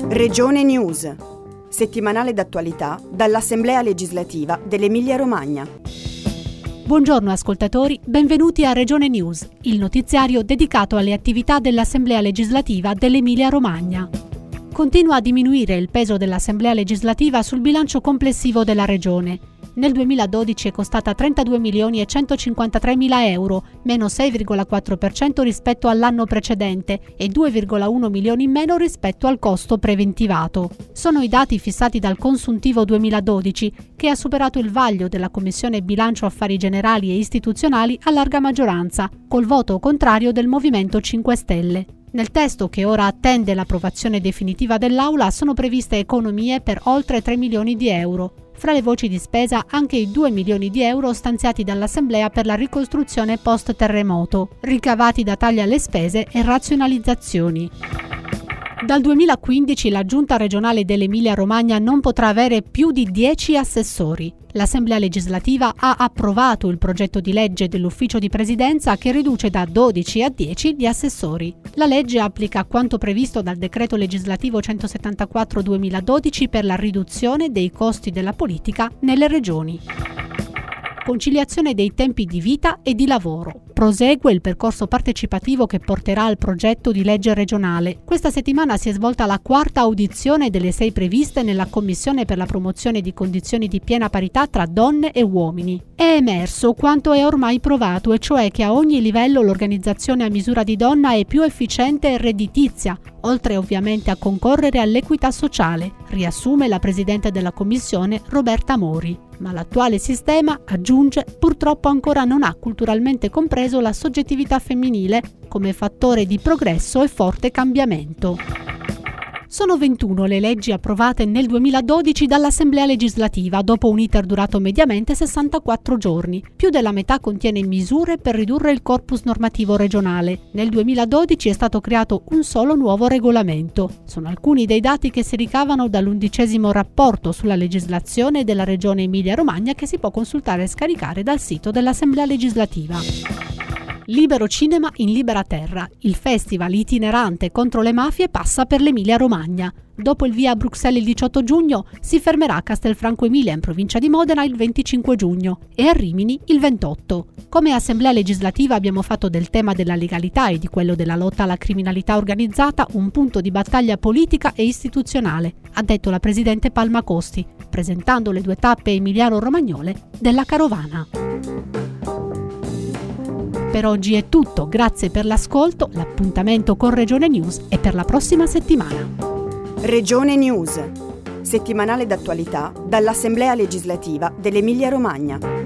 Regione News, settimanale d'attualità dall'Assemblea legislativa dell'Emilia-Romagna. Buongiorno ascoltatori, benvenuti a Regione News, il notiziario dedicato alle attività dell'Assemblea legislativa dell'Emilia-Romagna. Continua a diminuire il peso dell'Assemblea legislativa sul bilancio complessivo della Regione. Nel 2012 è costata 32.153.000 euro, meno 6,4% rispetto all'anno precedente e 2,1 milioni in meno rispetto al costo preventivato. Sono i dati fissati dal consuntivo 2012, che ha superato il vaglio della Commissione Bilancio Affari Generali e Istituzionali a larga maggioranza, col voto contrario del Movimento 5 Stelle. Nel testo, che ora attende l'approvazione definitiva dell'Aula, sono previste economie per oltre 3 milioni di euro. Fra le voci di spesa anche i 2 milioni di euro stanziati dall'Assemblea per la ricostruzione post-terremoto, ricavati da tagli alle spese e razionalizzazioni. Dal 2015 la Giunta regionale dell'Emilia-Romagna non potrà avere più di 10 assessori. L'Assemblea legislativa ha approvato il progetto di legge dell'Ufficio di Presidenza che riduce da 12 a 10 gli assessori. La legge applica quanto previsto dal Decreto legislativo 174/2012 per la riduzione dei costi della politica nelle regioni. Conciliazione dei tempi di vita e di lavoro. Prosegue il percorso partecipativo che porterà al progetto di legge regionale. Questa settimana si è svolta la quarta audizione delle 6 previste nella Commissione per la promozione di condizioni di piena parità tra donne e uomini. È emerso quanto è ormai provato, e cioè che a ogni livello l'organizzazione a misura di donna è più efficiente e redditizia, oltre ovviamente a concorrere all'equità sociale, riassume la Presidente della Commissione Roberta Mori. Ma l'attuale sistema, aggiunge, purtroppo ancora non ha culturalmente compreso la soggettività femminile come fattore di progresso e forte cambiamento. Sono 21 le leggi approvate nel 2012 dall'Assemblea legislativa, dopo un iter durato mediamente 64 giorni. Più della metà contiene misure per ridurre il corpus normativo regionale. Nel 2012 è stato creato un solo nuovo regolamento. Sono alcuni dei dati che si ricavano dall'11° rapporto sulla legislazione della Regione Emilia-Romagna, che si può consultare e scaricare dal sito dell'Assemblea legislativa. Libero cinema in libera terra. Il festival itinerante contro le mafie passa per l'Emilia-Romagna. Dopo il via a Bruxelles il 18 giugno, si fermerà a Castelfranco Emilia in provincia di Modena il 25 giugno e a Rimini il 28. Come Assemblea legislativa abbiamo fatto del tema della legalità e di quello della lotta alla criminalità organizzata un punto di battaglia politica e istituzionale, ha detto la Presidente Palma Costi, presentando le 2 tappe emiliano-romagnole della carovana. Per oggi è tutto, grazie per l'ascolto, l'appuntamento con Regione News è per la prossima settimana. Regione News, settimanale d'attualità dall'Assemblea legislativa dell'Emilia-Romagna.